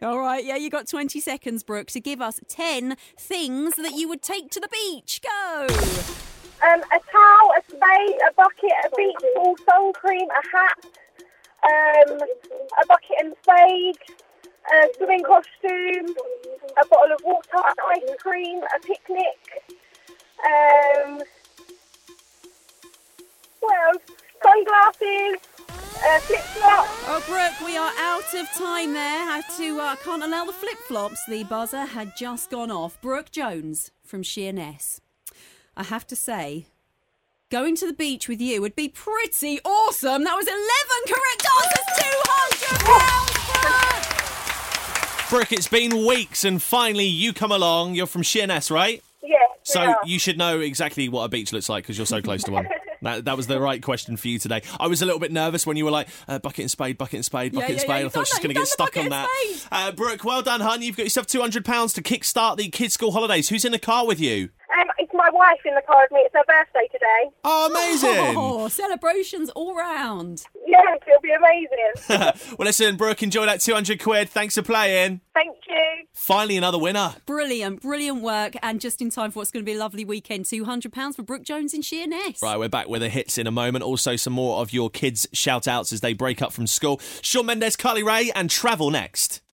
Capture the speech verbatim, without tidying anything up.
All right, yeah, you got twenty seconds, Brooke, to give us ten things that you would take to the beach. Go! Um, a towel, a spade, a bucket, a beach ball, sun cream, a hat, um, a bucket and spade, a swimming costume, a bottle of water, an ice cream, a picnic, um, what else? Sunglasses, uh, flip-flops. Oh, Brooke, we are out of time there. Have to, uh, can't allow the flip-flops. The buzzer had just gone off. Brooke Jones from Sheerness. I have to say, going to the beach with you would be pretty awesome. That was eleven correct answers, two hundred pounds, Brooke! Brooke, it's been weeks and finally you come along. You're from Sheerness, right? Yeah. So yeah. you should know exactly what a beach looks like because you're so close to one. That, that was the right question for you today. I was a little bit nervous when you were like, uh, bucket and spade, bucket and spade, bucket Yeah, and yeah, spade. yeah, I thought she was going to get stuck on that. Uh, Brooke, well done, hun. You've got yourself two hundred pounds to kickstart the kids' school holidays. Who's in the car with you? Um, it's my wife in the car with me. It's her birthday today. Oh, amazing. Oh, celebrations all round. Yes, it'll be amazing. Well, listen, Brooke, enjoy that two hundred quid. Thanks for playing. Thank you. Finally, another winner. Brilliant, brilliant work. And just in time for what's going to be a lovely weekend, two hundred pounds for Brooke Jones in Sheerness. Right, we're back with the hits in a moment. Also, some more of your kids' shout-outs as they break up from school. Shawn Mendes, Carly Rae, and Travel next.